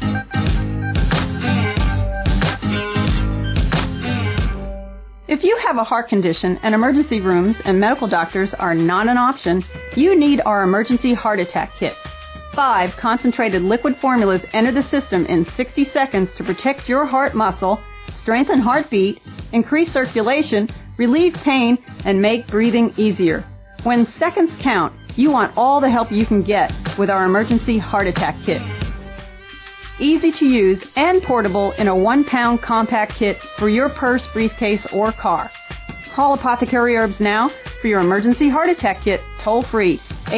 If you have a heart condition and emergency rooms and medical doctors are not an option, you need our emergency heart attack kit. 5 concentrated liquid formulas enter the system in 60 seconds to protect your heart muscle, strengthen heartbeat, increase circulation, relieve pain, and make breathing easier. When seconds count, you want all the help you can get with our emergency heart attack kit. Easy to use and portable in a 1-pound compact kit for your purse, briefcase, or car. Call Apothecary Herbs now for your emergency heart attack kit toll free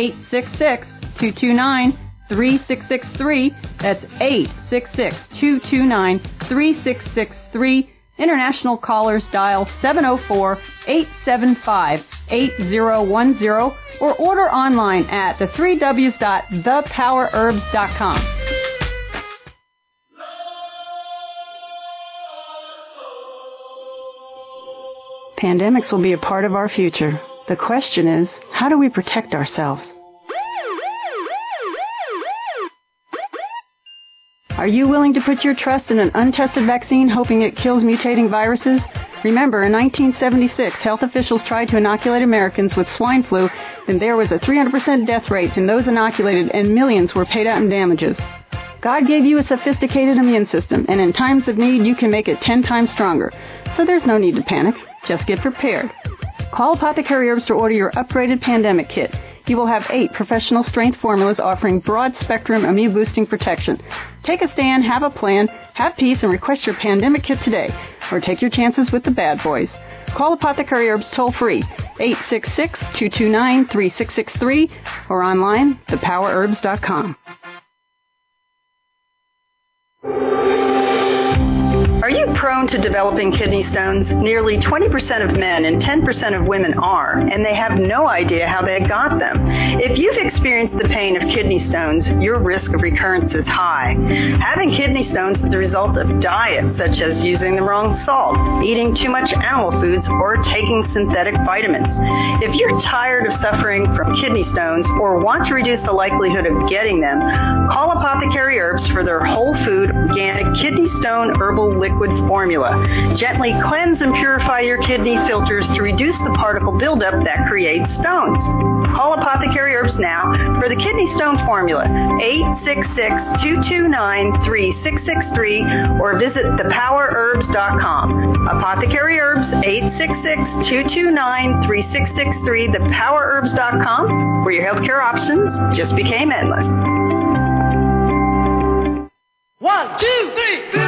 866-229-3663. That's 866-229-3663. International callers dial 704-875-8010 or order online at the3ws.thepowerherbs.com. Pandemics will be a part of our future. The question is, how do we protect ourselves? Are you willing to put your trust in an untested vaccine hoping it kills mutating viruses? Remember, in 1976, health officials tried to inoculate Americans with swine flu, and there was a 300% death rate in those inoculated, and millions were paid out in damages. God gave you a sophisticated immune system, and in times of need, you can make it 10 times stronger. So there's no need to panic. Just get prepared. Call Apothecary Herbs to order your upgraded pandemic kit. You will have 8 professional strength formulas offering broad-spectrum immune-boosting protection. Take a stand, have a plan, have peace, and request your pandemic kit today. Or take your chances with the bad boys. Call Apothecary Herbs toll-free, 866-229-3663, or online, thepowerherbs.com. Are you prone to developing kidney stones? Nearly 20% of men and 10% of women are, and they have no idea how they got them. If you've experienced the pain of kidney stones, your risk of recurrence is high. Having kidney stones is the result of diets such as using the wrong salt, eating too much animal foods, or taking synthetic vitamins. If you're tired of suffering from kidney stones or want to reduce the likelihood of getting them, call Apothecary Herbs for their whole food, organic kidney stone herbal liquid formula. Gently cleanse and purify your kidney filters to reduce the particle buildup that creates stones. Call Apothecary Herbs now for the kidney stone formula, 866-229-3663, or visit thepowerherbs.com. Apothecary Herbs, 866-229-3663, thepowerherbs.com, where your healthcare options just became endless. 1, 2, 3.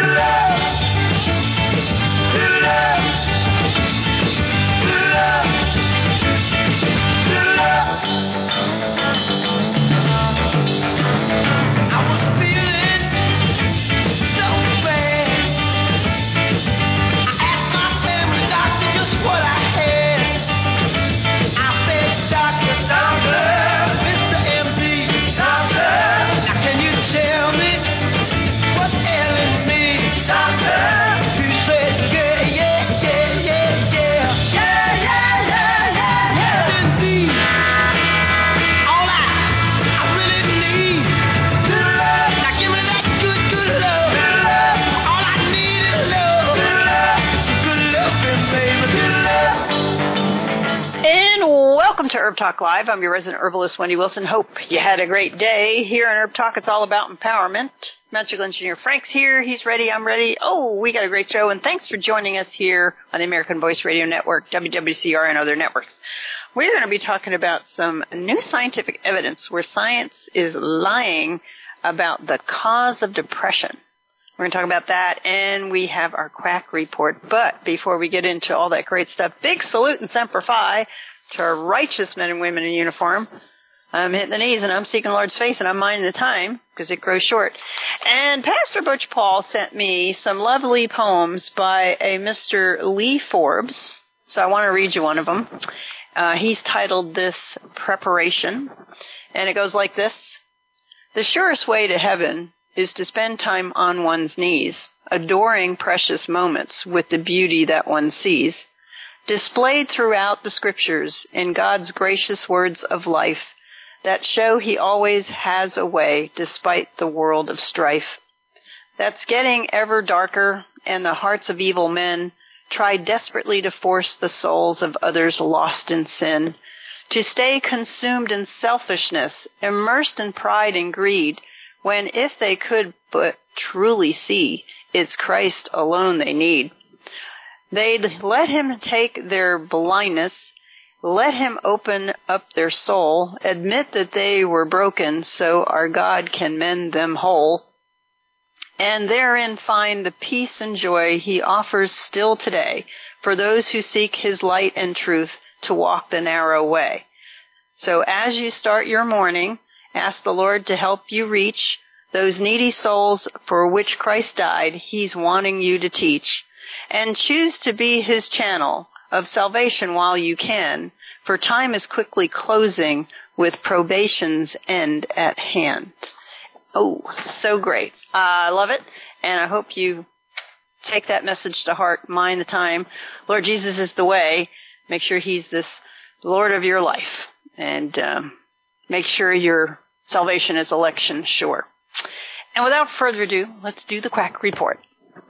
Welcome to Herb Talk Live. I'm your resident herbalist, Wendy Wilson. Hope you had a great day. Here in Herb Talk, it's all about empowerment. Magical engineer Frank's here. He's ready. I'm ready. Oh, we got a great show, and thanks for joining us here on the American Voice Radio Network, WWCR, and other networks. We're going to be talking about some new scientific evidence where science is lying about the cause of depression. We're going to talk about that, and we have our quack report. But before we get into all that great stuff, big salute and semper fi to our righteous men and women in uniform. I'm hitting the knees, and I'm seeking the Lord's face, and I'm minding the time because it grows short. And Pastor Butch Paul sent me some lovely poems by a Mr. Lee Forbes, so I want to read you one of them. He's titled this Preparation, and it goes like this. The surest way to heaven is to spend time on one's knees, adoring precious moments with the beauty that one sees, displayed throughout the scriptures in God's gracious words of life that show he always has a way despite the world of strife. that's getting ever darker, and the hearts of evil men try desperately to force the souls of others lost in sin to stay consumed in selfishness, immersed in pride and greed, when if they could but truly see, it's Christ alone they need. They'd let him take their blindness, let him open up their soul, admit that they were broken so our God can mend them whole, and therein find the peace and joy he offers still today for those who seek his light and truth to walk the narrow way. So as you start your morning, ask the Lord to help you reach those needy souls for which Christ died he's wanting you to teach, and choose to be his channel of salvation while you can, for time is quickly closing with probation's end at hand. Oh, so great. I love it, and I hope you take that message to heart. Mind the time. Lord Jesus is the way. Make sure he's this Lord of your life, and make sure your salvation is election sure. And without further ado, let's do the Quack Report.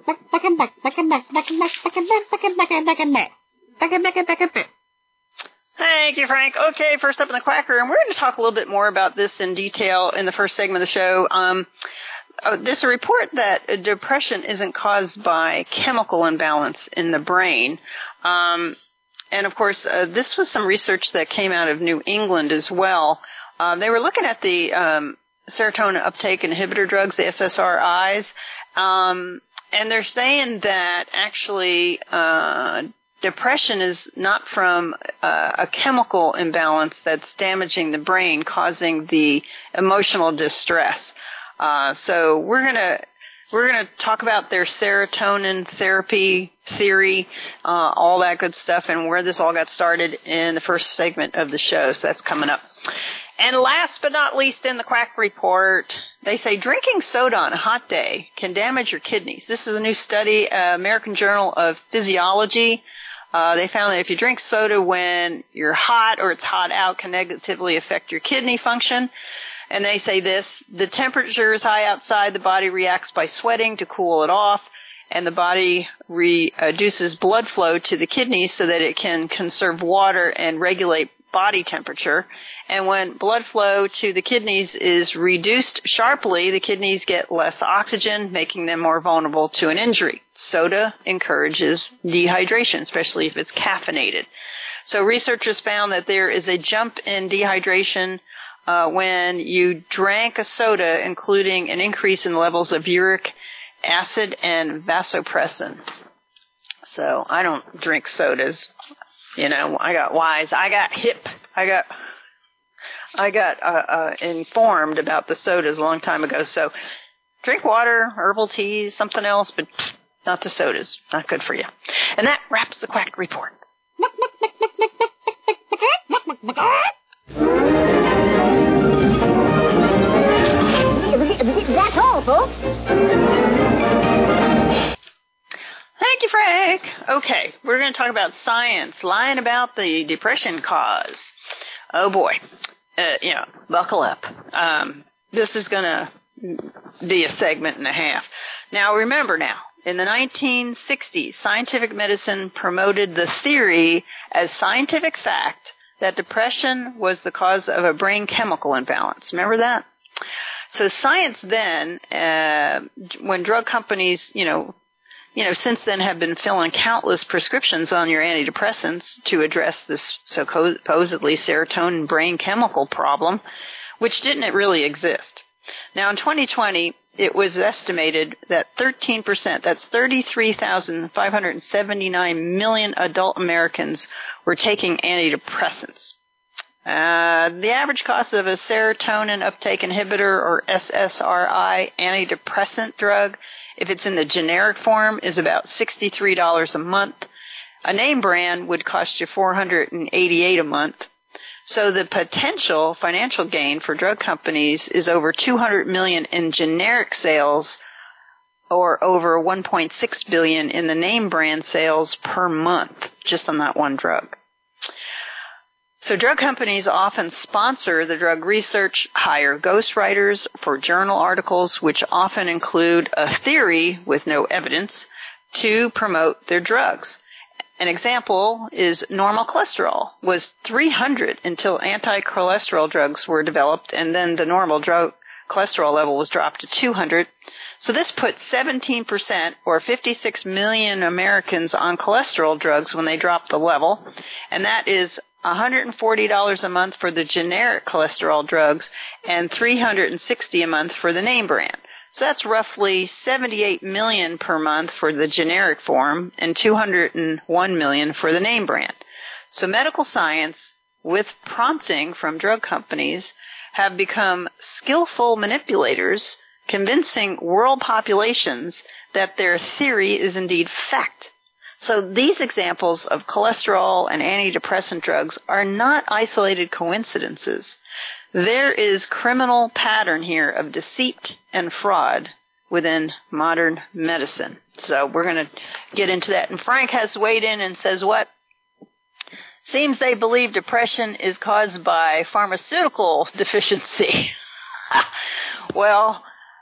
Thank you, Frank. Okay, first up in the Quack Room, we're going to talk a little bit more about this in detail in the first segment of the show. There's a report that depression isn't caused by chemical imbalance in the brain. And, of course, this was some research that came out of New England as well. They were looking at the serotonin uptake inhibitor drugs, the SSRIs, and they're saying that actually depression is not from a chemical imbalance that's damaging the brain, causing the emotional distress. So we're gonna talk about their serotonin therapy theory, all that good stuff, and where this all got started in the first segment of the show. So that's coming up. And last but not least in the Quack Report, they say drinking soda on a hot day can damage your kidneys. This is a new study, American Journal of Physiology. They found that if you drink soda when you're hot or it's hot out, can negatively affect your kidney function. And they say this: the temperature is high outside, the body reacts by sweating to cool it off, and the body reduces blood flow to the kidneys so that it can conserve water and regulate body temperature. And when blood flow to the kidneys is reduced sharply, the kidneys get less oxygen, making them more vulnerable to an injury. Soda encourages dehydration, especially if it's caffeinated. So researchers found that there is a jump in dehydration when you drank a soda, including an increase in levels of uric acid and vasopressin. So I don't drink sodas. You know, I got wise. I got hip. I got informed about the sodas a long time ago. So drink water, herbal teas, something else, but not the sodas. Not good for you. And that wraps the Quack Report. That's all, folks. Thank you, Frank. Okay, we're going to talk about science, lying about the depression cause. Oh, boy. Buckle up. This is going to be a segment and a half. Now, remember now, in the 1960s, scientific medicine promoted the theory as scientific fact that depression was the cause of a brain chemical imbalance. Remember that? So science then, when drug companies, since then have been filling countless prescriptions on your antidepressants to address this supposedly serotonin brain chemical problem, which didn't really exist. Now in 2020, it was estimated that 13%, that's 33,579 million adult Americans were taking antidepressants. The average cost of a serotonin uptake inhibitor, or SSRI, antidepressant drug, if it's in the generic form, is about $63 a month. A name brand would cost you $488 a month. So the potential financial gain for drug companies is over $200 million in generic sales, or over $1.6 billion in the name brand sales per month, just on that one drug. So drug companies often sponsor the drug research, hire ghostwriters for journal articles, which often include a theory with no evidence, to promote their drugs. An example is normal cholesterol was 300 until anti-cholesterol drugs were developed, and then the normal drug cholesterol level was dropped to 200. So this put 17% or 56 million Americans on cholesterol drugs when they dropped the level, and that is $140 a month for the generic cholesterol drugs and $360 a month for the name brand. So that's roughly 78 million per month for the generic form and 201 million for the name brand. So medical science, with prompting from drug companies, have become skillful manipulators, convincing world populations that their theory is indeed fact. So these examples of cholesterol and antidepressant drugs are not isolated coincidences. There is criminal pattern here of deceit and fraud within modern medicine. So we're going to get into that. And Frank has weighed in and says what? Seems they believe depression is caused by pharmaceutical deficiency. Well,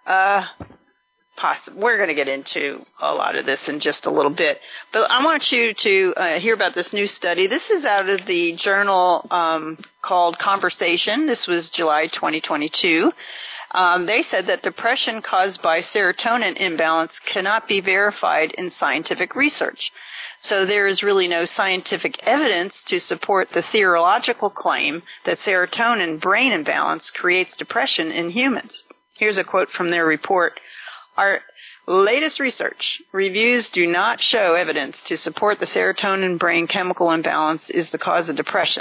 we're going to get into a lot of this in just a little bit. But I want you to hear about this new study. This is out of the journal called Conversation. This was July 2022. They said that depression caused by serotonin imbalance cannot be verified in scientific research. So there is really no scientific evidence to support the theoretical claim that serotonin brain imbalance creates depression in humans. Here's a quote from their report. Our latest research reviews do not show evidence to support the serotonin brain chemical imbalance is the cause of depression.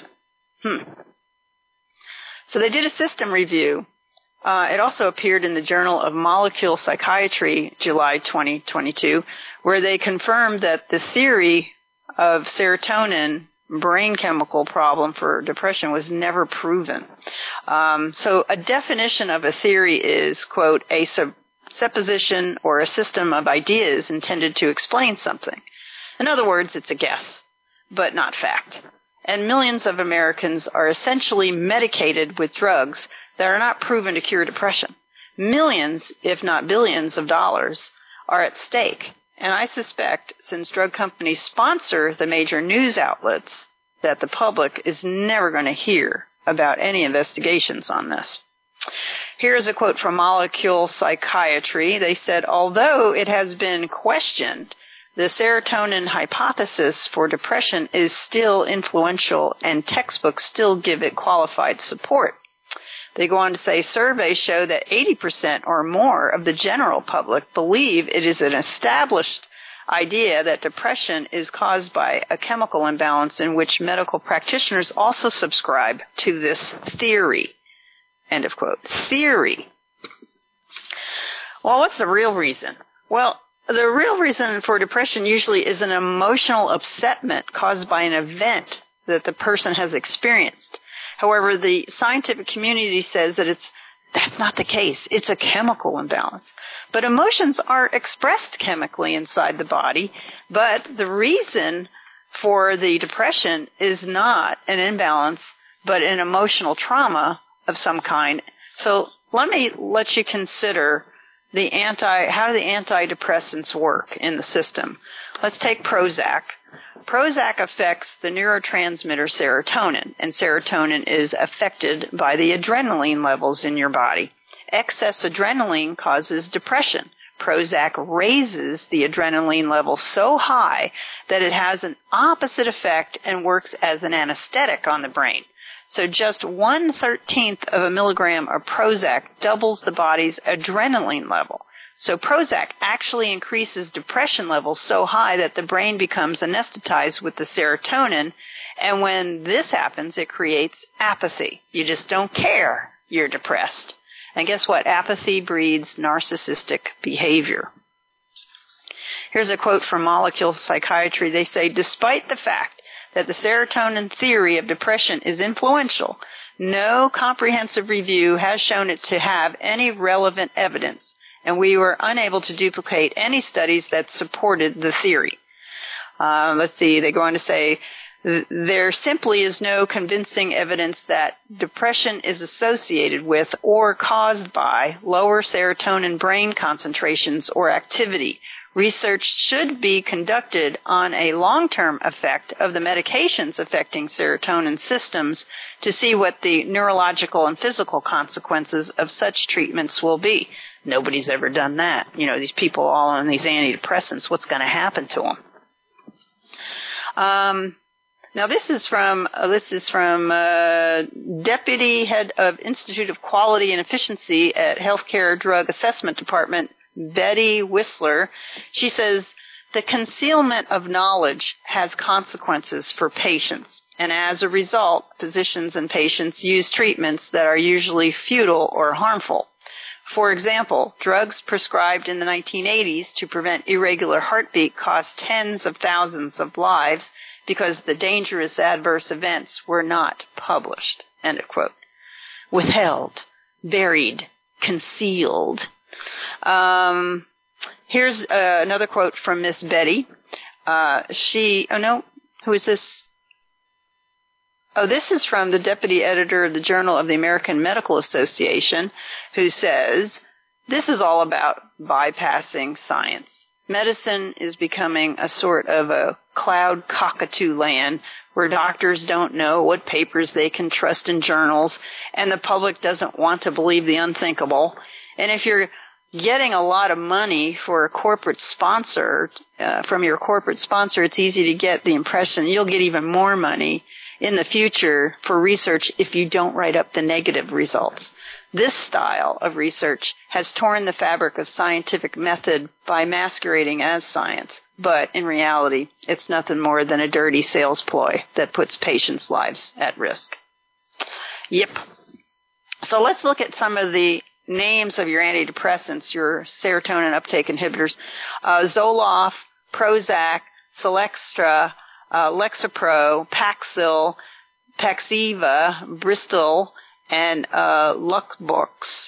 So they did a system review. It also appeared in the Journal of Molecular Psychiatry, July 2022, where they confirmed that the theory of serotonin brain chemical problem for depression was never proven. So a definition of a theory is, quote, a supposition or a system of ideas intended to explain something. In other words, it's a guess, but not fact. And millions of Americans are essentially medicated with drugs that are not proven to cure depression. Millions, if not billions of dollars are at stake. And I suspect, since drug companies sponsor the major news outlets, that the public is never going to hear about any investigations on this. Here's a quote from Molecular Psychiatry. They said, although it has been questioned, the serotonin hypothesis for depression is still influential and textbooks still give it qualified support. They go on to say surveys show that 80% or more of the general public believe it is an established idea that depression is caused by a chemical imbalance, in which medical practitioners also subscribe to this theory. End of quote. Theory. Well, what's the real reason? Well, the real reason for depression usually is an emotional upsetment caused by an event that the person has experienced. However, the scientific community says that that's not the case. It's a chemical imbalance. But emotions are expressed chemically inside the body, but the reason for the depression is not an imbalance, but an emotional trauma of some kind. So let me let you consider how do the antidepressants work in the system. Let's take Prozac. Prozac affects the neurotransmitter serotonin, and serotonin is affected by the adrenaline levels in your body. Excess adrenaline causes depression. Prozac raises the adrenaline level so high that it has an opposite effect and works as an anesthetic on the brain. So just 1/13 of a milligram of Prozac doubles the body's adrenaline level. So Prozac actually increases depression levels so high that the brain becomes anesthetized with the serotonin, and when this happens, it creates apathy. You just don't care you're depressed. And guess what? Apathy breeds narcissistic behavior. Here's a quote from Molecular Psychiatry. They say, despite the fact that the serotonin theory of depression is influential, no comprehensive review has shown it to have any relevant evidence, and we were unable to duplicate any studies that supported the theory. Let's see, they go on to say, There simply is no convincing evidence that depression is associated with or caused by lower serotonin brain concentrations or activity. Research should be conducted on a long-term effect of the medications affecting serotonin systems to see what the neurological and physical consequences of such treatments will be. Nobody's ever done that. You know, these people all on these antidepressants, what's going to happen to them? Now this is from Deputy Head of Institute of Quality and Efficiency at Healthcare Drug Assessment Department, Betty Whistler. She says, the concealment of knowledge has consequences for patients, and as a result, physicians and patients use treatments that are usually futile or harmful. For example, drugs prescribed in the 1980s to prevent irregular heartbeat cost tens of thousands of lives because the dangerous adverse events were not published. End of quote. Withheld, buried, concealed. Here's another quote from Miss Betty. Who is this? Oh, this is from the deputy editor of the Journal of the American Medical Association, who says, this is all about bypassing science. Medicine is becoming a sort of a cloud cockatoo land where doctors don't know what papers they can trust in journals, and the public doesn't want to believe the unthinkable. And if you're getting a lot of money for a corporate sponsor, from your corporate sponsor, it's easy to get the impression you'll get even more money in the future for research if you don't write up the negative results. This style of research has torn the fabric of scientific method by masquerading as science, but in reality, it's nothing more than a dirty sales ploy that puts patients' lives at risk. Yep. So let's look at some of the names of your antidepressants, your serotonin uptake inhibitors. Zoloft, Prozac, Celexa, Lexapro, Paxil, Paxiva, Bristol, and Luxvox.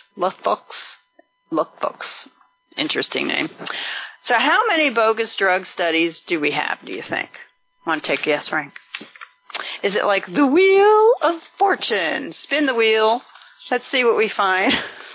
Interesting name. So how many bogus drug studies do we have, do you think? Want to take a guess, Frank? Is it like the wheel of fortune? Spin the wheel. Let's see what we find.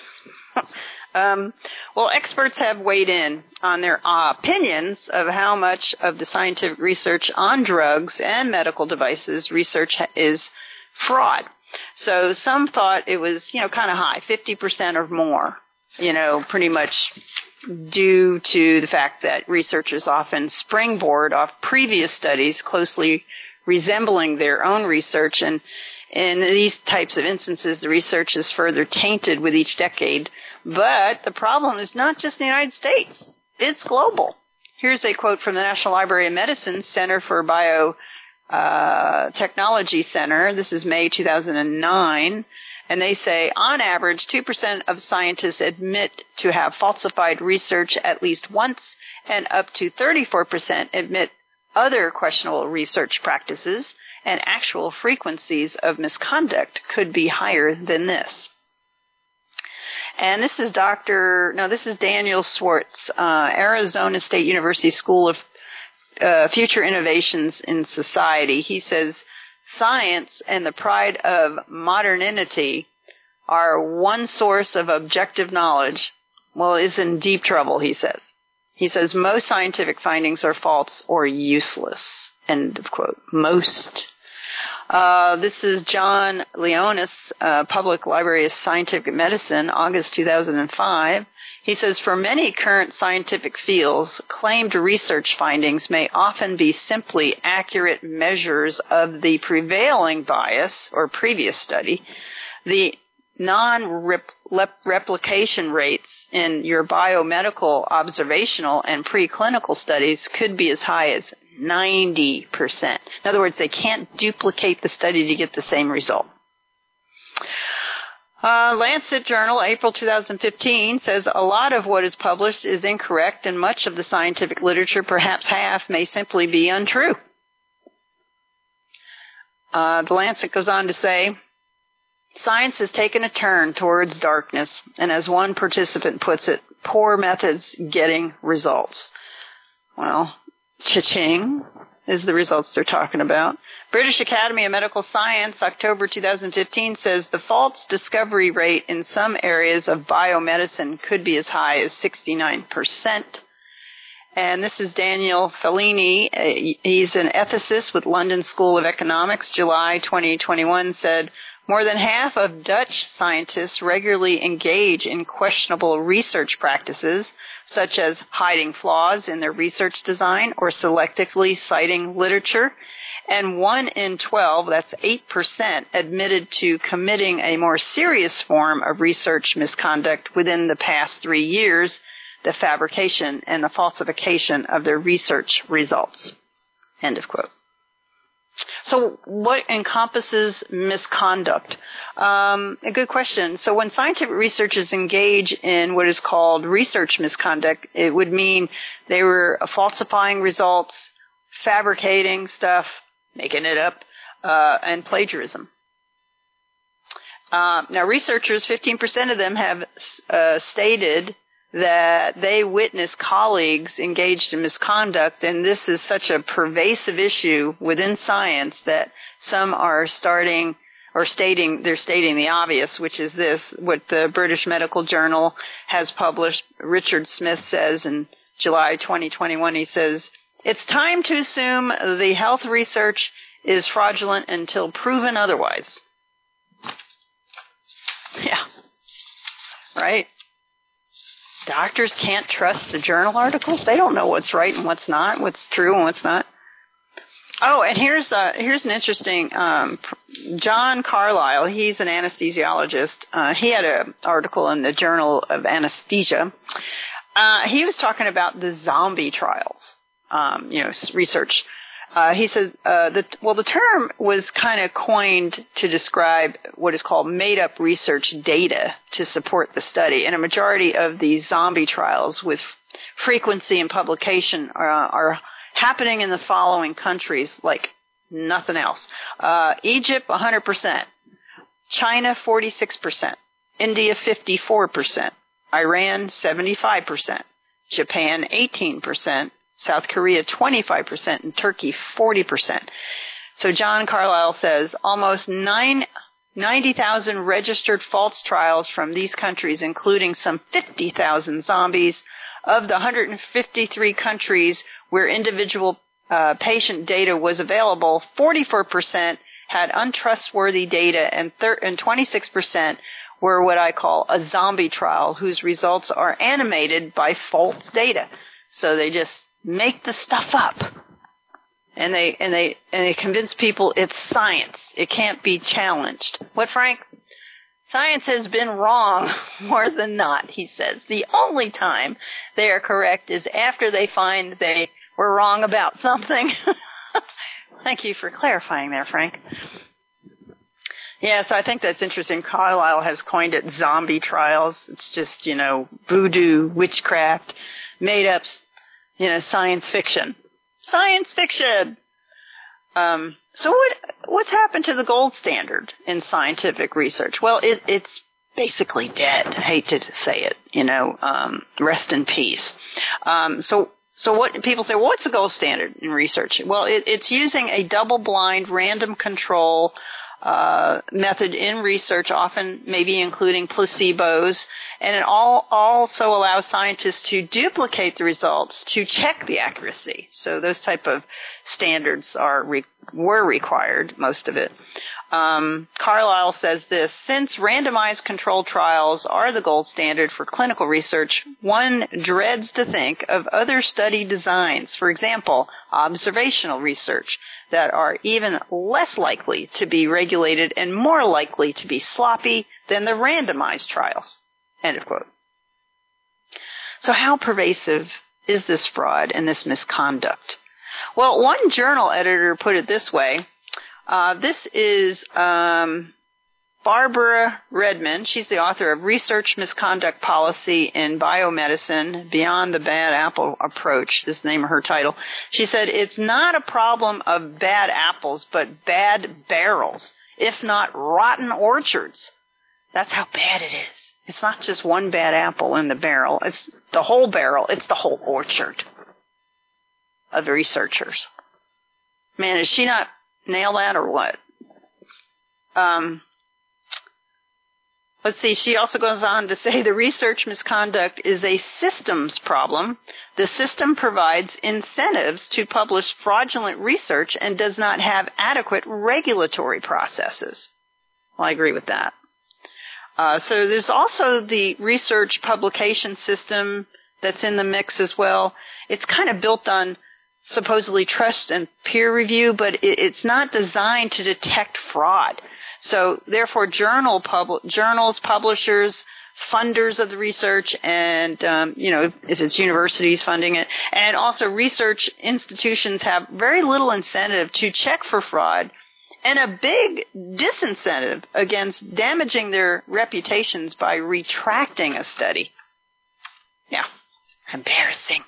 Well, experts have weighed in on their opinions of how much of the scientific research on drugs and medical devices research is fraud. So some thought it was, kind of high, 50% or more, pretty much due to the fact that researchers often springboard off previous studies closely resembling their own research. And in these types of instances, the research is further tainted with each decade. But the problem is not just the United States. It's global. Here's a quote from the National Library of Medicine Center for Biotechnology Center. This is May 2009. And they say, on average, 2% of scientists admit to have falsified research at least once, and up to 34% admit other questionable research practices, and actual frequencies of misconduct could be higher than this. And this is Daniel Swartz, Arizona State University School of Future Innovations in Society. He says, science and the pride of modernity are one source of objective knowledge, is in deep trouble, he says. He says, most scientific findings are false or useless. End of quote. Most. This is John Leonis, Public Library of Scientific Medicine, August 2005. He says, for many current scientific fields, claimed research findings may often be simply accurate measures of the prevailing bias or previous study. The non-replication rates in your biomedical, observational, and preclinical studies could be as high as 90%. In other words, they can't duplicate the study to get the same result. Lancet Journal, April 2015, says a lot of what is published is incorrect, and much of the scientific literature, perhaps half, may simply be untrue. The Lancet goes on to say, science has taken a turn towards darkness, and as one participant puts it, poor methods getting results. Well, cha-ching. is the results they're talking about. British Academy of Medical Science, October 2015, says the false discovery rate in some areas of biomedicine could be as high as 69%. And this is Daniel Fellini. He's an ethicist with London School of Economics. July 2021 said, more than half of Dutch scientists regularly engage in questionable research practices, such as hiding flaws in their research design or selectively citing literature. And 1 in 12, that's 8%, admitted to committing a more serious form of research misconduct within the past 3 years, the fabrication and the falsification of their research results. End of quote. So what encompasses misconduct? A good question. So when scientific researchers engage in what is called research misconduct, it would mean they were falsifying results, fabricating stuff, making it up, and plagiarism. Now researchers, 15% of them have stated that they witness colleagues engaged in misconduct, and this is such a pervasive issue within science that some are stating the obvious, which is this, what the British Medical Journal has published. Richard Smith says in July 2021, he says, it's time to assume the health research is fraudulent until proven otherwise. Yeah. Right? Doctors can't trust the journal articles. They don't know what's right and what's not, what's true and what's not. Oh, and here's an interesting, John Carlisle, he's an anesthesiologist. He had an article in the Journal of Anesthesia. He was talking about the zombie trials, research. He said, the term was kind of coined to describe what is called made-up research data to support the study. And a majority of these zombie trials with frequency and publication are happening in the following countries like nothing else. Egypt, 100%. China, 46%. India, 54%. Iran, 75%. Japan, 18%. South Korea, 25%, and Turkey, 40%. So John Carlisle says almost 90,000 registered false trials from these countries, including some 50,000 zombies. Of the 153 countries where individual patient data was available, 44% had untrustworthy data, and 26% were what I call a zombie trial, whose results are animated by false data. So they just make the stuff up, and they convince people it's science. It can't be challenged. What, Frank? Science has been wrong more than not, he says. The only time they are correct is after they find they were wrong about something. Thank you for clarifying there, Frank. Yeah, so I think that's interesting. Carlisle has coined it zombie trials. It's just, voodoo, witchcraft, made up, science fiction. Science fiction! So what's happened to the gold standard in scientific research? Well, it's basically dead. I hate to say it, rest in peace. So what people say, what's the gold standard in research? Well, it's using a double-blind, random control method in research, often maybe including placebos, and it also allows scientists to duplicate the results to check the accuracy. So those type of standards were required, most of it. Carlisle says this: since randomized controlled trials are the gold standard for clinical research, one dreads to think of other study designs, for example, observational research, that are even less likely to be regulated and more likely to be sloppy than the randomized trials. End of quote. So how pervasive is this fraud and this misconduct? Well, one journal editor put it this way. This is Barbara Redmond. She's the author of Research Misconduct Policy in Biomedicine, Beyond the Bad Apple Approach. This is the name of her title. She said, it's not a problem of bad apples, but bad barrels, if not rotten orchards. That's how bad it is. It's not just one bad apple in the barrel. It's the whole barrel. It's the whole orchard of researchers. Man, is she not nail that or what? Let's see, she also goes on to say the research misconduct is a systems problem. The system provides incentives to publish fraudulent research and does not have adequate regulatory processes. Well, I agree with that. So there's also the research publication system that's in the mix as well. It's kind of built on supposedly trust and peer review, but it's not designed to detect fraud. So therefore, journals, publishers, funders of the research, and if it's universities funding it, and also research institutions have very little incentive to check for fraud, and a big disincentive against damaging their reputations by retracting a study. Yeah, embarrassing.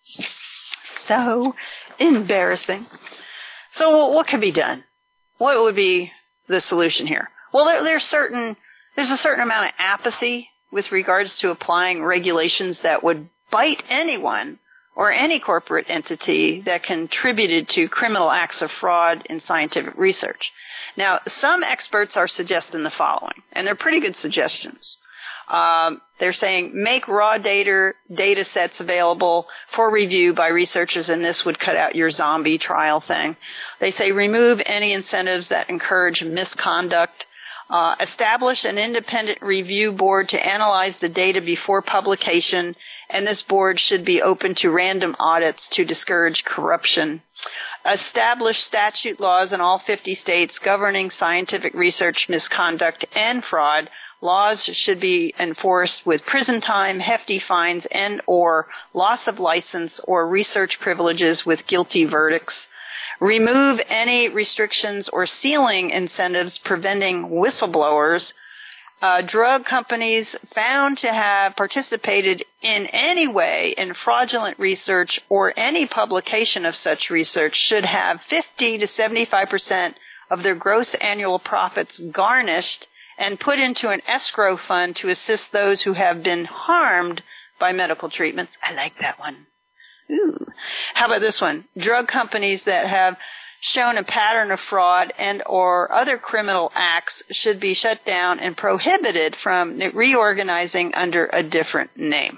So embarrassing. So what can be done? What would be the solution here? Well, there's a certain amount of apathy with regards to applying regulations that would bite anyone or any corporate entity that contributed to criminal acts of fraud in scientific research. Now, some experts are suggesting the following, and they're pretty good suggestions. They're saying make raw data sets available for review by researchers, and this would cut out your zombie trial thing. They say remove any incentives that encourage misconduct. Establish an independent review board to analyze the data before publication, and this board should be open to random audits to discourage corruption. Establish statute laws in all 50 states governing scientific research misconduct and fraud. Laws should be enforced with prison time, hefty fines, and or loss of license or research privileges with guilty verdicts. Remove any restrictions or ceiling incentives preventing whistleblowers. Drug companies found to have participated in any way in fraudulent research or any publication of such research should have 50 to 75% of their gross annual profits garnished and put into an escrow fund to assist those who have been harmed by medical treatments. I like that one. Ooh. How about this one? Drug companies that have shown a pattern of fraud and or other criminal acts should be shut down and prohibited from reorganizing under a different name.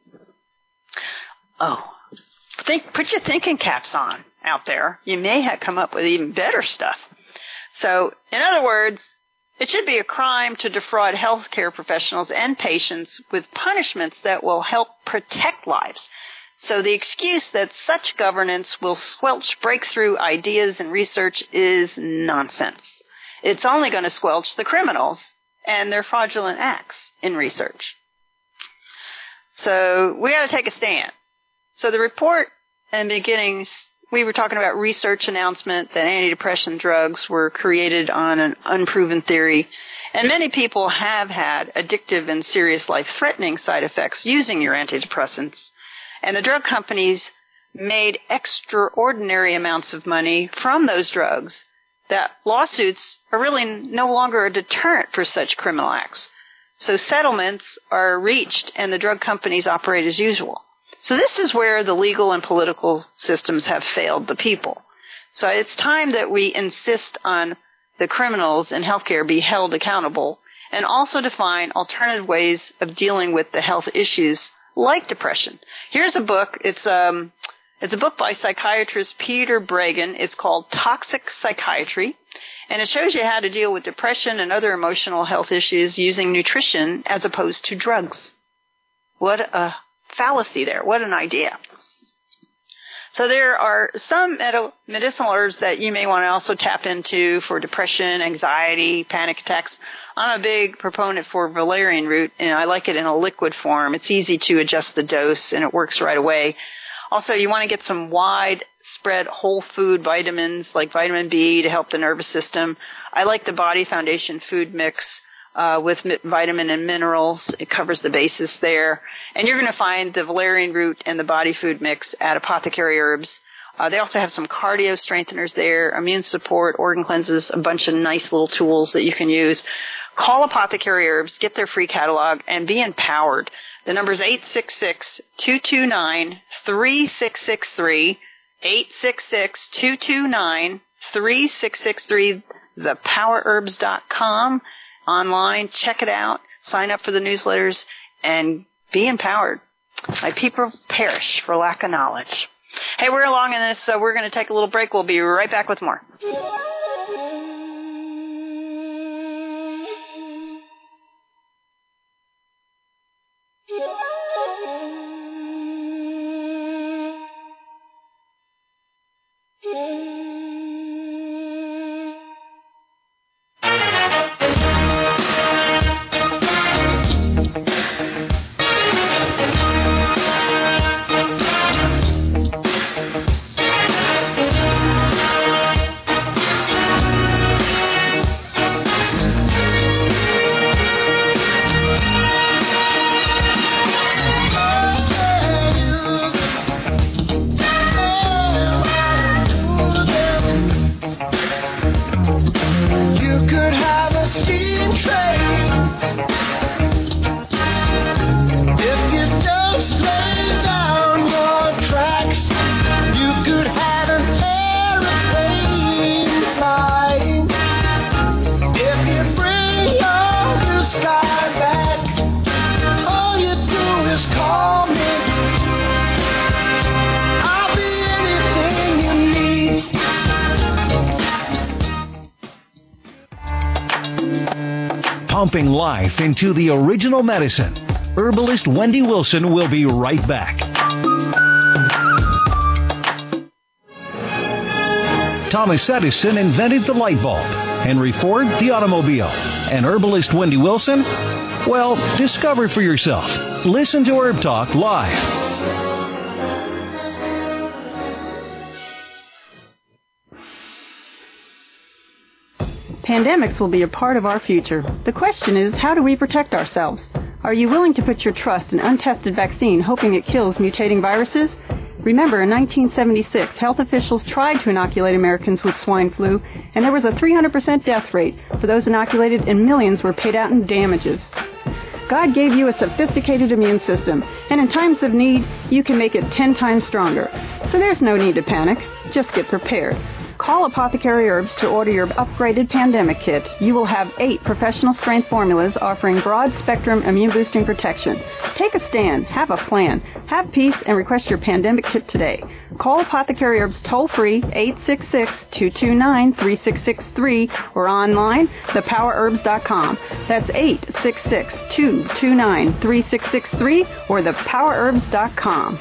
Oh, put your thinking caps on out there. You may have come up with even better stuff. So, in other words, it should be a crime to defraud healthcare professionals and patients with punishments that will help protect lives. So the excuse that such governance will squelch breakthrough ideas and research is nonsense. It's only going to squelch the criminals and their fraudulent acts in research. So we got to take a stand. So the report in the beginning, we were talking about research announcement that antidepressant drugs were created on an unproven theory. And many people have had addictive and serious life-threatening side effects using your antidepressants. And the drug companies made extraordinary amounts of money from those drugs that lawsuits are really no longer a deterrent for such criminal acts. So settlements are reached and the drug companies operate as usual. So this is where the legal and political systems have failed the people. So it's time that we insist on the criminals in healthcare be held accountable and also define alternative ways of dealing with the health issues like depression. Here's a book. It's a book by psychiatrist Peter Breggin. It's called Toxic Psychiatry, and it shows you how to deal with depression and other emotional health issues using nutrition as opposed to drugs. What a fallacy there. What an idea. So there are some medicinal herbs that you may want to also tap into for depression, anxiety, panic attacks. I'm a big proponent for valerian root, and I like it in a liquid form. It's easy to adjust the dose, and it works right away. Also, you want to get some widespread whole food vitamins like vitamin B to help the nervous system. I like the Body Foundation food mix with vitamin and minerals. It covers the basis there. And you're going to find the valerian root and the body food mix at Apothecary Herbs. They also have some cardio strengtheners there, immune support, organ cleanses, a bunch of nice little tools that you can use. Call Apothecary Herbs, get their free catalog, and be empowered. The number is 866-229-3663. 866-229-3663, thepowerherbs.com. Online, check it out, sign up for the newsletters, and be empowered. My people perish for lack of knowledge. Hey, we're along in this, so we're going to take a little break. We'll be right back with more. Pumping life into the original medicine. Herbalist Wendy Wilson will be right back. Thomas Edison invented the light bulb. Henry Ford, the automobile. And herbalist Wendy Wilson? Well, discover for yourself. Listen to Herb Talk live. Pandemics will be a part of our future. The question is, how do we protect ourselves? Are you willing to put your trust in untested vaccine hoping it kills mutating viruses? Remember, in 1976, health officials tried to inoculate Americans with swine flu, and there was a 300% death rate for those inoculated, and millions were paid out in damages. God gave you a sophisticated immune system, and in times of need, you can make it 10 times stronger. So there's no need to panic. Just get prepared. Call Apothecary Herbs to order your upgraded pandemic kit. You will have 8 professional-strength formulas offering broad-spectrum immune-boosting protection. Take a stand, have a plan, have peace, and request your pandemic kit today. Call Apothecary Herbs toll-free 866-229-3663 or online, thepowerherbs.com. That's 866-229-3663 or thepowerherbs.com.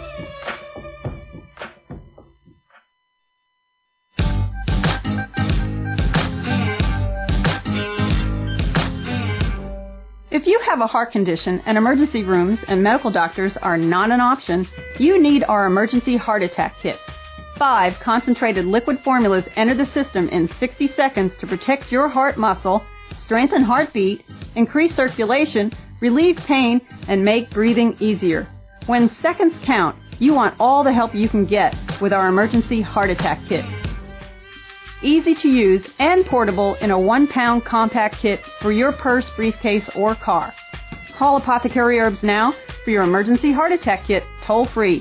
If you have a heart condition and emergency rooms and medical doctors are not an option, you need our emergency heart attack kit. 5 concentrated liquid formulas enter the system in 60 seconds to protect your heart muscle, strengthen heartbeat, increase circulation, relieve pain, and make breathing easier. When seconds count, you want all the help you can get with our emergency heart attack kit. Easy to use and portable in a 1-pound compact kit for your purse, briefcase, or car. Call Apothecary Herbs now for your emergency heart attack kit toll-free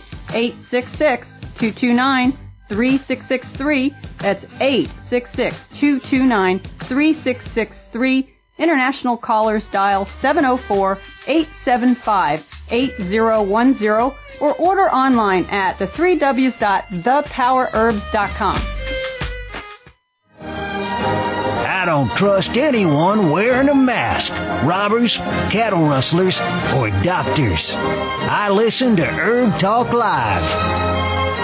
866-229-3663. That's 866-229-3663. International callers dial 704-875-8010 or order online at the3ws.thepowerherbs.com. I don't trust anyone wearing a mask. Robbers, cattle rustlers, or doctors. I listen to Herb Talk Live.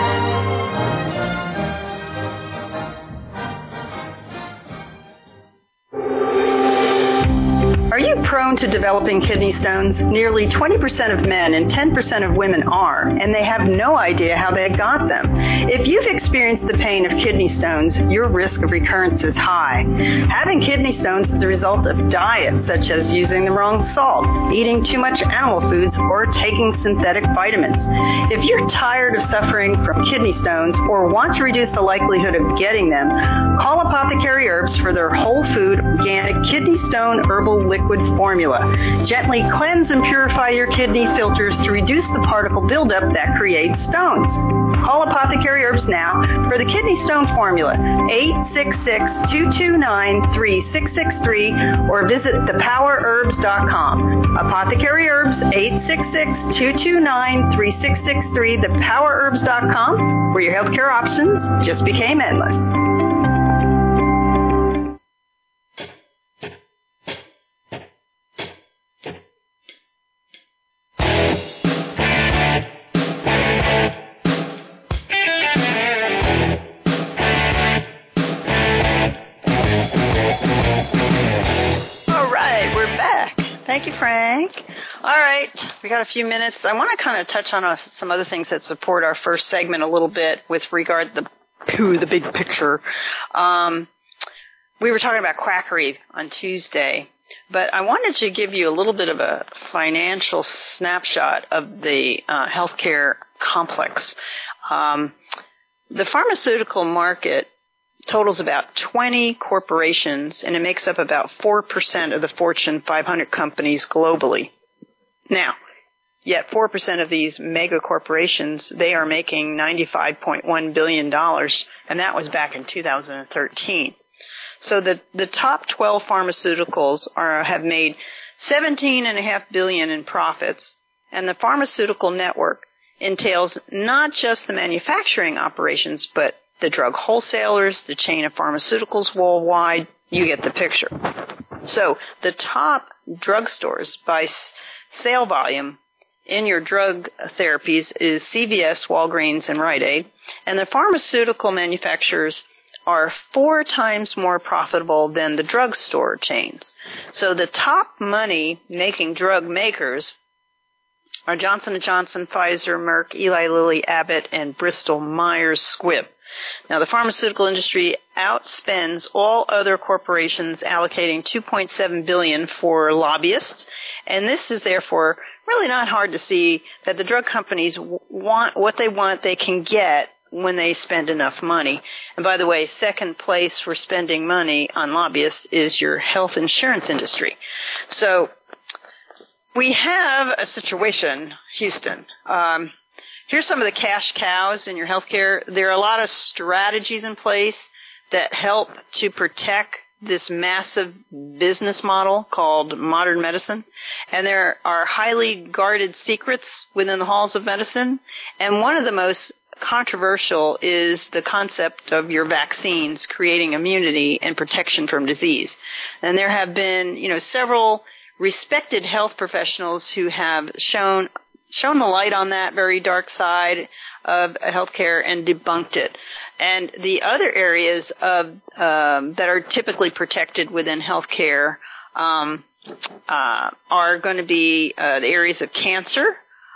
Are you prone to developing kidney stones? Nearly 20% of men and 10% of women are, and they have no idea how they got them. If you've experienced the pain of kidney stones, your risk of recurrence is high. Having kidney stones is the result of diets such as using the wrong salt, eating too much animal foods, or taking synthetic vitamins. If you're tired of suffering from kidney stones or want to reduce the likelihood of getting them, call Apothecary Herbs for their whole food, organic kidney stone herbal liquid formula. formula. Gently cleanse and purify your kidney filters to reduce the particle buildup that creates stones. Call Apothecary Herbs now for the kidney stone formula, 866-229-3663, or visit thepowerherbs.com. Apothecary Herbs, 866-229-3663, thepowerherbs.com, where your healthcare options just became endless. Thank you, Frank. All right, we got a few minutes. I want to kind of touch on some other things that support our first segment a little bit with regard to the big picture. We were talking about quackery on Tuesday, but I wanted to give you a little bit of a financial snapshot of the healthcare complex. The pharmaceutical market totals about 20 corporations, and it makes up about 4% of the Fortune 500 companies globally. Now, yet 4% of these mega corporations, they are making $95.1 billion, and that was back in 2013. So the top 12 pharmaceuticals have made $17.5 billion in profits, and the pharmaceutical network entails not just the manufacturing operations, but the drug wholesalers, the chain of pharmaceuticals worldwide. You get the picture. So the top drugstores by sale volume in your drug therapies is CVS, Walgreens, and Rite Aid. And the pharmaceutical manufacturers are 4 times more profitable than the drugstore chains. So the top money-making drug makers are Johnson & Johnson, Pfizer, Merck, Eli Lilly, Abbott, and Bristol Myers Squibb. Now, the pharmaceutical industry outspends all other corporations, allocating $2.7 billion for lobbyists, and this is therefore really not hard to see that the drug companies want what they want, they can get when they spend enough money. And by the way, second place for spending money on lobbyists is your health insurance industry. So we have a situation, Houston. Here's some of the cash cows in your healthcare. There are a lot of strategies in place that help to protect this massive business model called modern medicine. And there are highly guarded secrets within the halls of medicine. And one of the most controversial is the concept of your vaccines creating immunity and protection from disease. And there have been, several respected health professionals who have shown the light on that very dark side of healthcare and debunked it. And the other areas of that are typically protected within healthcare are going to be the areas of cancer.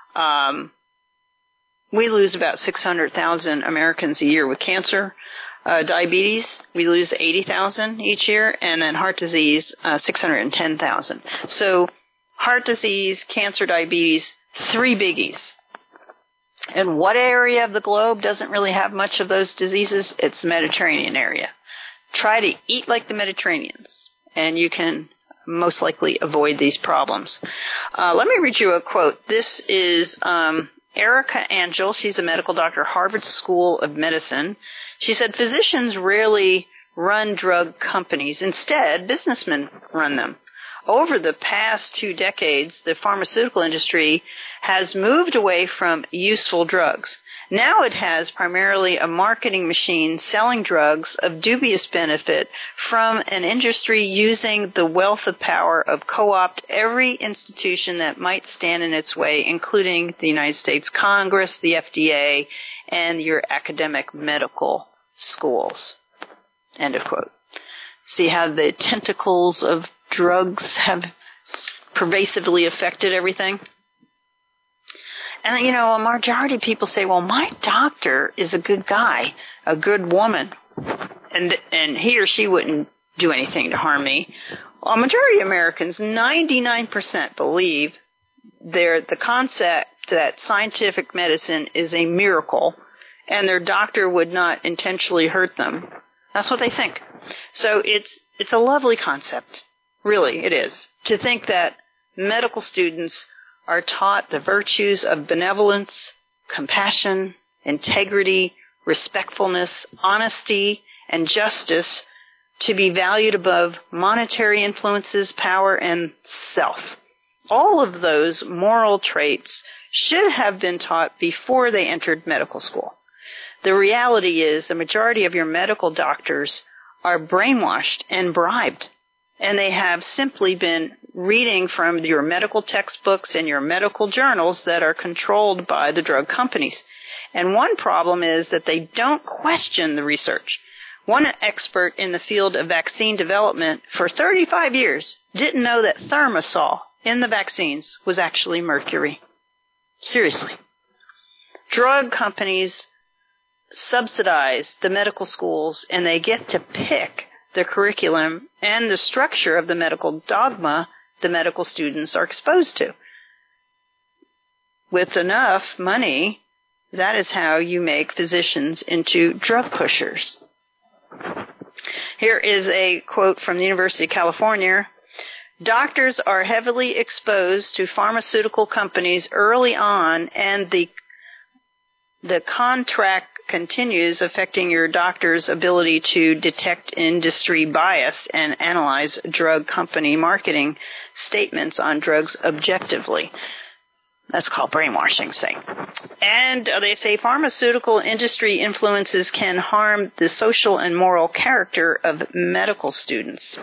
We lose about 600,000 Americans a year with cancer. Diabetes, we lose 80,000 each year, and then heart disease, 610,000. So heart disease, cancer, diabetes, 3 biggies. And what area of the globe doesn't really have much of those diseases? It's the Mediterranean area. Try to eat like the Mediterraneans, and you can most likely avoid these problems. Let me read you a quote. This is Erica Angel. She's a medical doctor at Harvard School of Medicine. She said, physicians rarely run drug companies. Instead, businessmen run them. Over the past 2 decades, the pharmaceutical industry has moved away from useful drugs. Now it has primarily a marketing machine selling drugs of dubious benefit from an industry using the wealth of power of co-opt every institution that might stand in its way, including the United States Congress, the FDA, and your academic medical schools. End of quote. See how the tentacles of drugs have pervasively affected everything? And, a majority of people say, well, my doctor is a good guy, a good woman, and he or she wouldn't do anything to harm me. Well, a majority of Americans, 99%, believe the concept that scientific medicine is a miracle and their doctor would not intentionally hurt them. That's what they think. So it's a lovely concept, Really, it is. To think that medical students are taught the virtues of benevolence, compassion, integrity, respectfulness, honesty, and justice to be valued above monetary influences, power, and self. All of those moral traits should have been taught before they entered medical school. The reality is the majority of your medical doctors are brainwashed and bribed, and they have simply been reading from your medical textbooks and your medical journals that are controlled by the drug companies. And one problem is that they don't question the research. One expert in the field of vaccine development for 35 years didn't know that thimerosal in the vaccines was actually mercury. Seriously. Drug companies subsidize the medical schools, and they get to pick the curriculum and the structure of the medical dogma the medical students are exposed to. With enough money, that is how you make physicians into drug pushers. Here is a quote from the University of California. Doctors are heavily exposed to pharmaceutical companies early on, and the contract continues, affecting your doctor's ability to detect industry bias and analyze drug company marketing statements on drugs objectively. That's called brainwashing, say. And they say pharmaceutical industry influences can harm the social and moral character of medical students.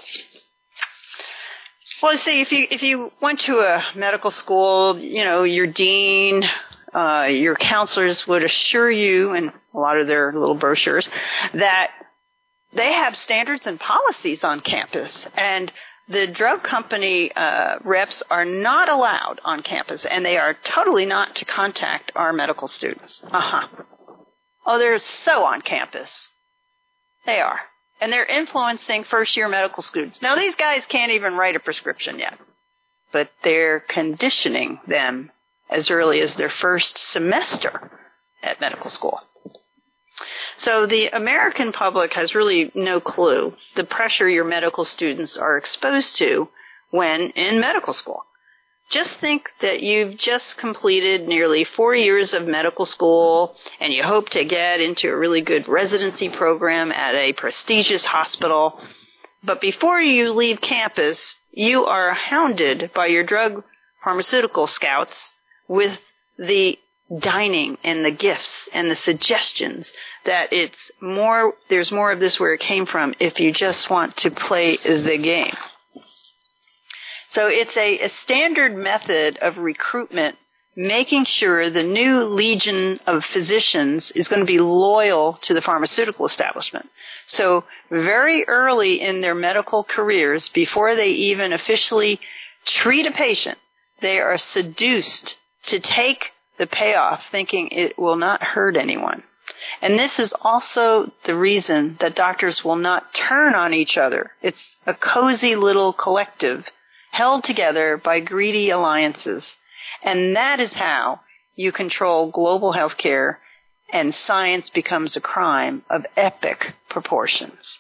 Well, I say if you went to a medical school, your dean, your counselors would assure you, in a lot of their little brochures, that they have standards and policies on campus, and the drug company reps are not allowed on campus, and they are totally not to contact our medical students. Oh, they're so on campus. They are. And they're influencing first-year medical students. Now, these guys can't even write a prescription yet, but they're conditioning them as early as their first semester at medical school. So the American public has really no clue the pressure your medical students are exposed to when in medical school. Just think that you've just completed nearly 4 years of medical school, and you hope to get into a really good residency program at a prestigious hospital. But before you leave campus, you are hounded by your drug pharmaceutical scouts with the dining and the gifts and the suggestions that there's more of this where it came from if you just want to play the game. So it's a standard method of recruitment, making sure the new legion of physicians is going to be loyal to the pharmaceutical establishment. So very early in their medical careers, before they even officially treat a patient, they are seduced to take the payoff, thinking it will not hurt anyone. And this is also the reason that doctors will not turn on each other. It's a cozy little collective held together by greedy alliances. And that is how you control global health care, and science becomes a crime of epic proportions.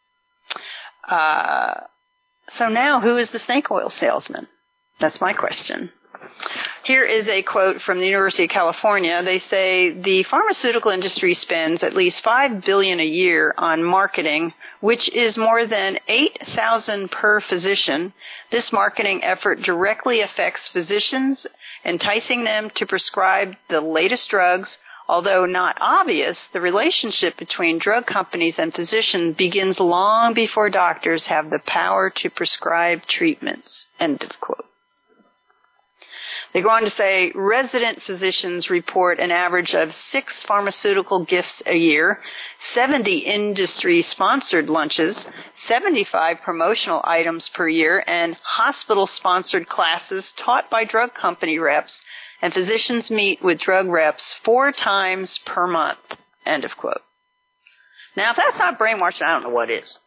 So now, who is the snake oil salesman? That's my question. Here is a quote from the University of California. They say the pharmaceutical industry spends at least $5 billion a year on marketing, which is more than $8,000 per physician. This marketing effort directly affects physicians, enticing them to prescribe the latest drugs. Although not obvious, the relationship between drug companies and physicians begins long before doctors have the power to prescribe treatments. End of quote. They go on to say resident physicians report an average of 6 pharmaceutical gifts a year, 70 industry-sponsored lunches, 75 promotional items per year, and hospital-sponsored classes taught by drug company reps, and physicians meet with drug reps 4 times per month. End of quote. Now, if that's not brainwashing, I don't know what is.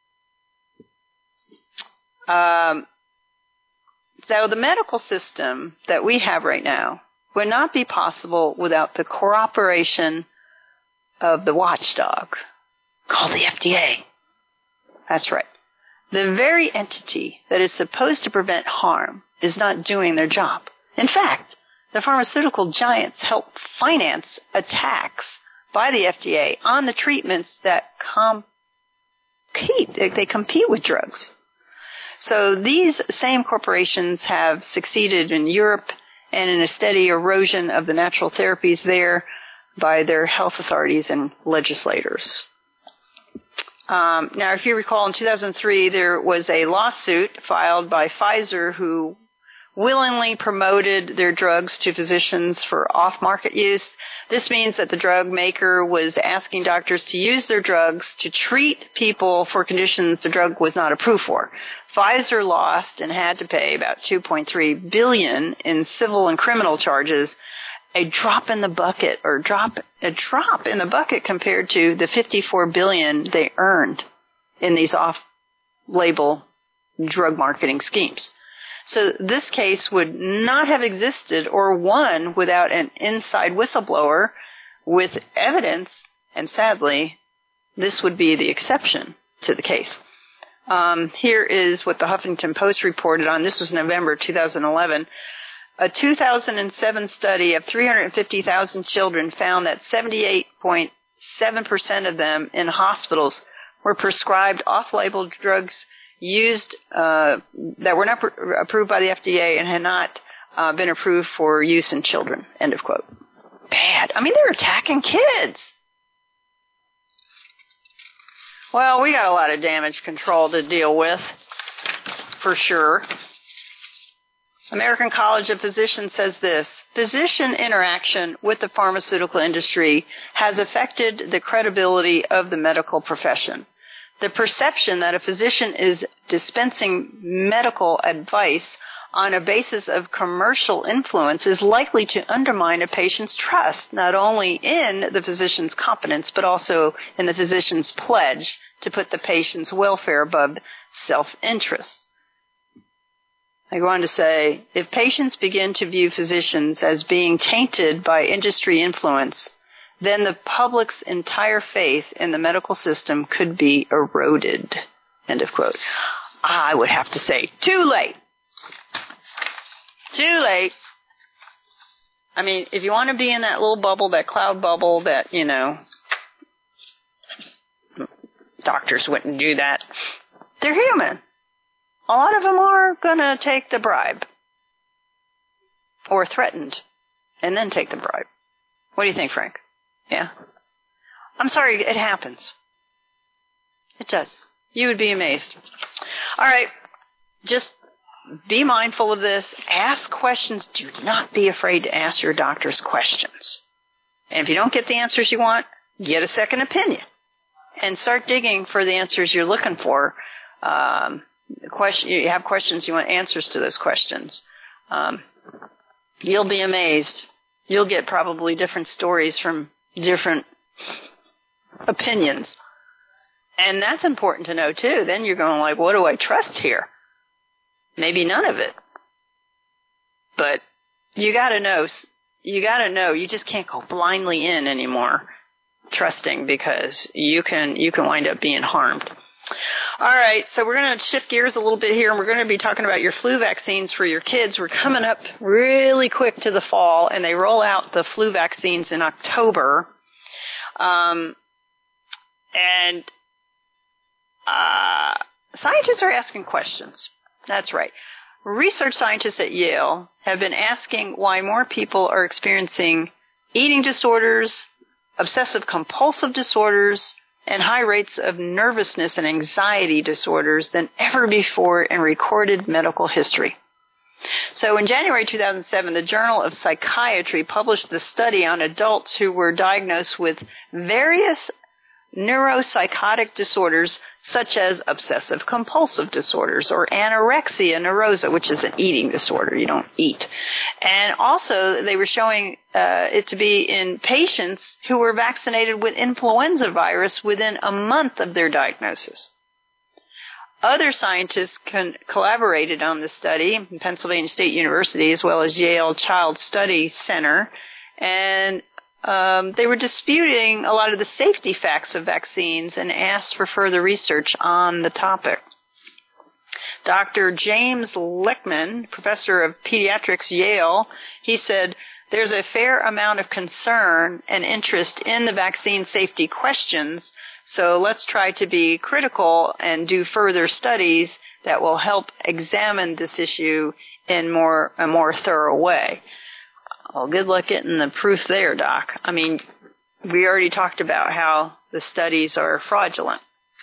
So the medical system that we have right now would not be possible without the cooperation of the watchdog called the FDA. That's right. The very entity that is supposed to prevent harm is not doing their job. In fact, the pharmaceutical giants help finance attacks by the FDA on the treatments that compete with drugs. So these same corporations have succeeded in Europe and in a steady erosion of the natural therapies there by their health authorities and legislators. Now, if you recall, in 2003, there was a lawsuit filed by Pfizer who willingly promoted their drugs to physicians for off-market use. This means that the drug maker was asking doctors to use their drugs to treat people for conditions the drug was not approved for. Pfizer lost and had to pay about $2.3 billion in civil and criminal charges, a drop in the bucket compared to the $54 billion they earned in these off-label drug marketing schemes. So this case would not have existed or won without an inside whistleblower with evidence, and sadly, this would be the exception to the case. Here is what the Huffington Post reported on. This was November 2011. A 2007 study of 350,000 children found that 78.7% of them in hospitals were prescribed off-label drugs used that were not approved by the FDA and had not been approved for use in children. End of quote. Bad. I mean, they're attacking kids. Well, we got a lot of damage control to deal with, for sure. American College of Physicians says this: physician interaction with the pharmaceutical industry has affected the credibility of the medical profession. The perception that a physician is dispensing medical advice on a basis of commercial influence is likely to undermine a patient's trust, not only in the physician's competence, but also in the physician's pledge to put the patient's welfare above self-interest. I go on to say, if patients begin to view physicians as being tainted by industry influence, then the public's entire faith in the medical system could be eroded. End of quote. I would have to say, too late. Too late. I mean, if you want to be in that little bubble, that cloud bubble that, doctors wouldn't do that. They're human. A lot of them are going to take the bribe. Or threatened. And then take the bribe. What do you think, Frank? Yeah? I'm sorry, it happens. It does. You would be amazed. All right. Just be mindful of this. Ask questions. Do not be afraid to ask your doctors questions. And if you don't get the answers you want, get a second opinion. And start digging for the answers you're looking for. You have questions, you want answers to those questions. You'll be amazed. You'll get probably different stories from different opinions. And that's important to know, too. Then you're going like, what do I trust here? Maybe none of it. But you got to know. You just can't go blindly in anymore, trusting, because you can wind up being harmed. All right, so we're going to shift gears a little bit here, and we're going to be talking about your flu vaccines for your kids. We're coming up really quick to the fall, and they roll out the flu vaccines in October. Scientists are asking questions. That's right. Research scientists at Yale have been asking why more people are experiencing eating disorders, obsessive-compulsive disorders, and high rates of nervousness and anxiety disorders than ever before in recorded medical history. So in January 2007, the Journal of Psychiatry published the study on adults who were diagnosed with various neuropsychotic disorders such as obsessive-compulsive disorders or anorexia nervosa, which is an eating disorder. You don't eat. And also, they were showing it to be in patients who were vaccinated with influenza virus within a month of their diagnosis. Other scientists collaborated on the study in Pennsylvania State University as well as Yale Child Study Center, and they were disputing a lot of the safety facts of vaccines and asked for further research on the topic. Dr. James Lichtman, professor of pediatrics, Yale, he said, there's a fair amount of concern and interest in the vaccine safety questions, so let's try to be critical and do further studies that will help examine this issue in a more thorough way. Well, good luck getting the proof there, Doc. I mean, we already talked about how the studies are fraudulent.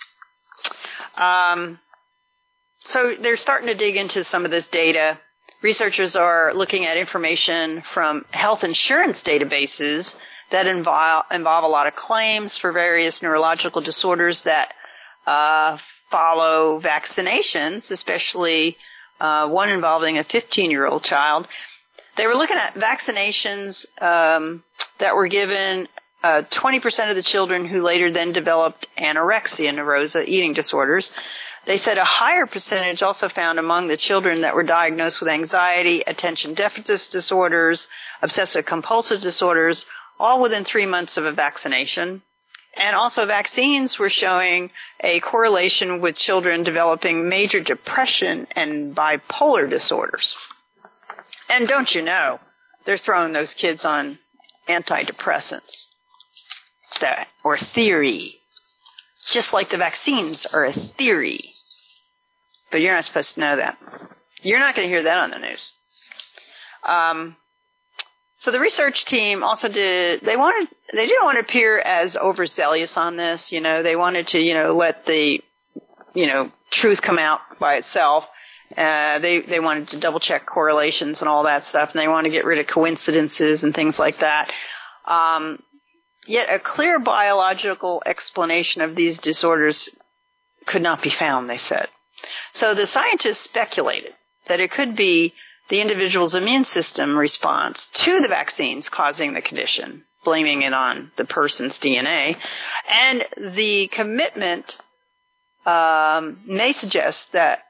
So they're starting to dig into some of this data. Researchers are looking at information from health insurance databases that involve a lot of claims for various neurological disorders that follow vaccinations, especially one involving a 15-year-old child. They were looking at vaccinations that were given 20% of the children who later then developed anorexia nervosa, eating disorders. They said a higher percentage also found among the children that were diagnosed with anxiety, attention deficit disorders, obsessive-compulsive disorders, all within 3 months of a vaccination. And also vaccines were showing a correlation with children developing major depression and bipolar disorders. And don't you know, they're throwing those kids on antidepressants or theory, just like the vaccines are a theory. But you're not supposed to know that. You're not going to hear that on the news. So the research team also they didn't want to appear as overzealous on this. They wanted to, let the, truth come out by itself. They wanted to double check correlations and all that stuff, and they wanted to get rid of coincidences and things like that. Yet a clear biological explanation of these disorders could not be found, they said. So the scientists speculated that it could be the individual's immune system response to the vaccines causing the condition, blaming it on the person's DNA. And the commitment may suggest that,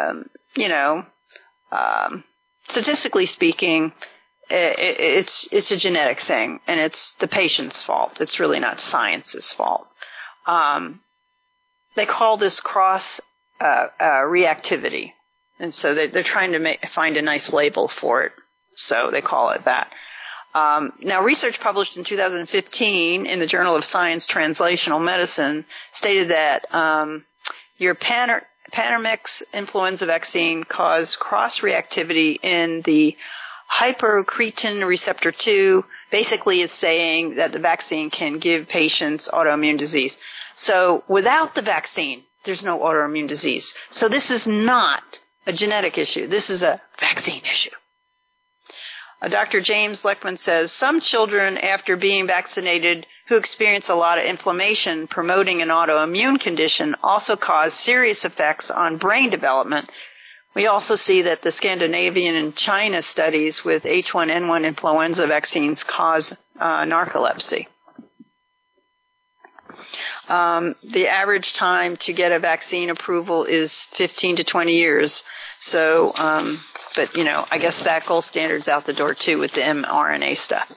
statistically speaking, it's a genetic thing, and it's the patient's fault. It's really not science's fault. They call this cross reactivity, and so they're trying to find a nice label for it. So they call it that. Now, research published in 2015 in the Journal of Science Translational Medicine stated that your Panormix influenza vaccine caused cross-reactivity in the hypercretin receptor 2. Basically, it's saying that the vaccine can give patients autoimmune disease. So without the vaccine, there's no autoimmune disease. So this is not a genetic issue. This is a vaccine issue. Dr. James Lichtman says some children, after being vaccinated, who experience a lot of inflammation promoting an autoimmune condition, also cause serious effects on brain development. We also see that the Scandinavian and China studies with H1N1 influenza vaccines cause narcolepsy. The average time to get a vaccine approval is 15 to 20 years. So, but, I guess that gold standard's out the door, too, with the mRNA stuff.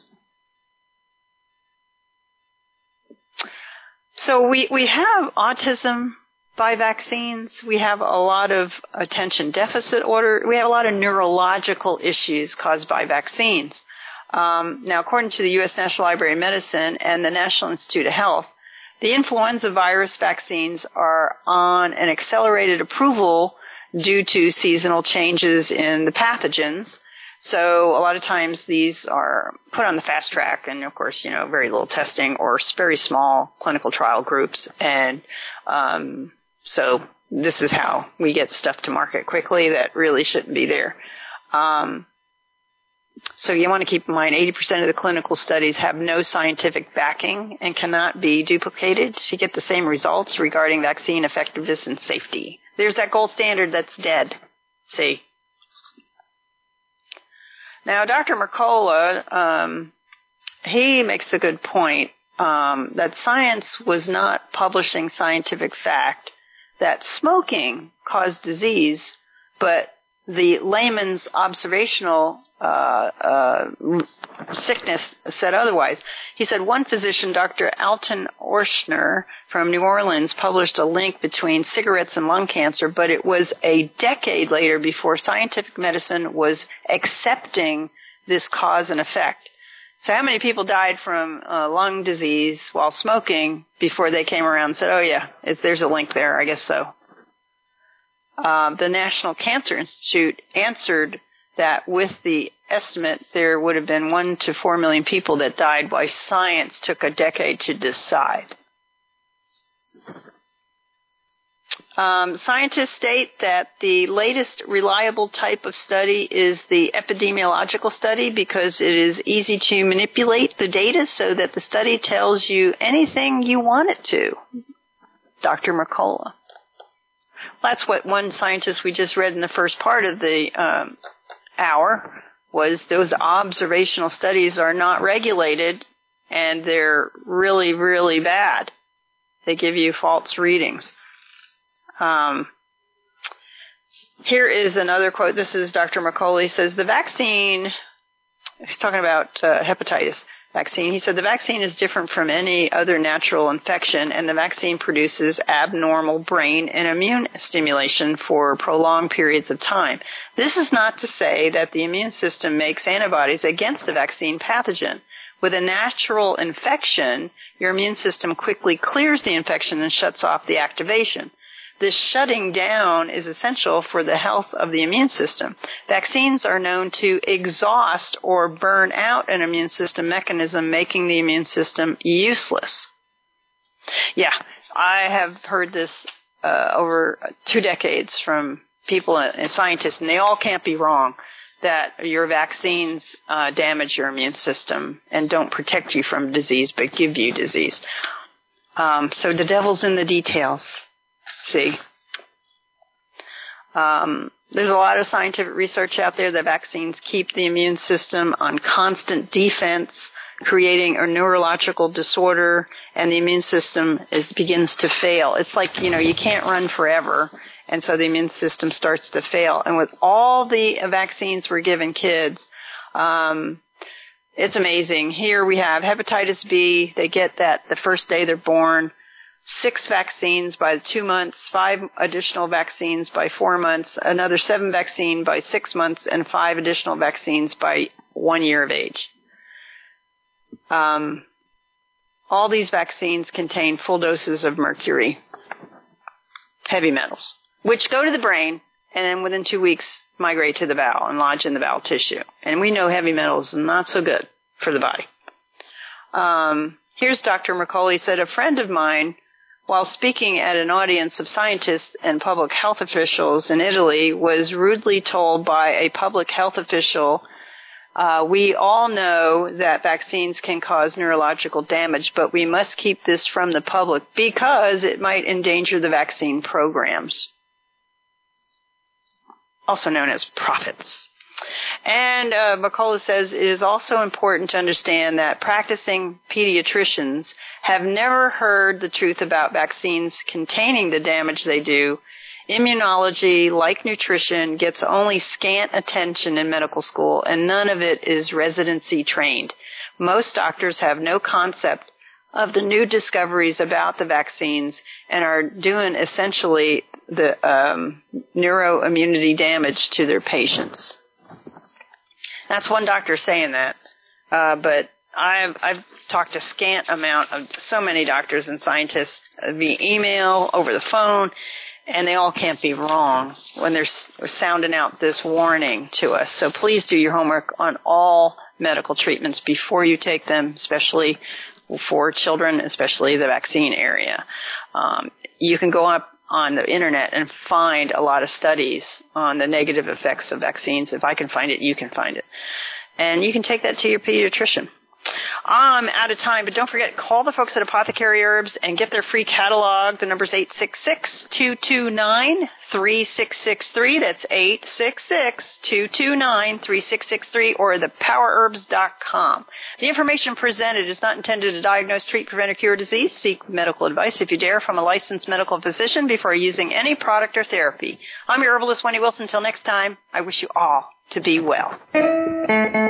So we have autism by vaccines. We have a lot of attention deficit disorder. We have a lot of neurological issues caused by vaccines. Now, according to the U.S. National Library of Medicine and the National Institute of Health, the influenza virus vaccines are on an accelerated approval due to seasonal changes in the pathogens. So a lot of times these are put on the fast track and, of course, very little testing or very small clinical trial groups. And so this is how we get stuff to market quickly that really shouldn't be there. So you want to keep in mind 80% of the clinical studies have no scientific backing and cannot be duplicated to get the same results regarding vaccine effectiveness and safety. There's that gold standard that's dead. See? Now, Dr. Mercola, he makes a good point that science was not publishing scientific fact that smoking caused disease, but the layman's observational sickness said otherwise. He said one physician, Dr. Alton Orshner from New Orleans, published a link between cigarettes and lung cancer, but it was a decade later before scientific medicine was accepting this cause and effect. So how many people died from lung disease while smoking before they came around and said, oh yeah, there's a link there, I guess so. The National Cancer Institute answered that with the estimate there would have been 1 to 4 million people that died while science took a decade to decide. Scientists state that the latest reliable type of study is the epidemiological study because it is easy to manipulate the data so that the study tells you anything you want it to. Dr. Mercola. That's what one scientist we just read in the first part of the hour was those observational studies are not regulated and they're really, really bad. They give you false readings. Here is another quote. This is Dr. Mercola. He says, the vaccine, he's talking about hepatitis vaccine. He said, the vaccine is different from any other natural infection, and the vaccine produces abnormal brain and immune stimulation for prolonged periods of time. This is not to say that the immune system makes antibodies against the vaccine pathogen. With a natural infection, your immune system quickly clears the infection and shuts off the activation. This shutting down is essential for the health of the immune system. Vaccines are known to exhaust or burn out an immune system mechanism, making the immune system useless. Yeah, I have heard this over 2 decades from people and scientists, and they all can't be wrong, that your vaccines damage your immune system and don't protect you from disease, but give you disease. So the devil's in the details. See, there's a lot of scientific research out there that vaccines keep the immune system on constant defense, creating a neurological disorder, and the immune system begins to fail. It's like, you can't run forever, and so the immune system starts to fail. And with all the vaccines we're giving kids, it's amazing. Here we have hepatitis B. They get that the first day they're born. 6 vaccines by 2 months, 5 additional vaccines by 4 months, another 7 vaccine by 6 months, and 5 additional vaccines by 1 year of age. All these vaccines contain full doses of mercury, heavy metals, which go to the brain and then within 2 weeks migrate to the bowel and lodge in the bowel tissue. And we know heavy metals are not so good for the body. Here's Dr. Mercola. He said, a friend of mine, while speaking at an audience of scientists and public health officials in Italy, was rudely told by a public health official, we all know that vaccines can cause neurological damage, but we must keep this from the public because it might endanger the vaccine programs, also known as profits. And Mercola says it is also important to understand that practicing pediatricians have never heard the truth about vaccines containing the damage they do. Immunology, like nutrition, gets only scant attention in medical school, and none of it is residency trained. Most doctors have no concept of the new discoveries about the vaccines and are doing essentially the neuroimmunity damage to their patients. That's one doctor saying that, but I've talked a scant amount of so many doctors and scientists via email, over the phone, and they all can't be wrong when they're sounding out this warning to us. So please do your homework on all medical treatments before you take them, especially for children, especially the vaccine area. You can go up on the internet and find a lot of studies on the negative effects of vaccines. If I can find it, you can find it. And you can take that to your pediatrician. I'm out of time, but don't forget, call the folks at Apothecary Herbs and get their free catalog. The number's 866-229-3663. That's 866-229-3663 or thepowerherbs.com. The information presented is not intended to diagnose, treat, prevent, or cure disease. Seek medical advice, if you dare, from a licensed medical physician before using any product or therapy. I'm your herbalist, Wendy Wilson. Until next time, I wish you all to be well.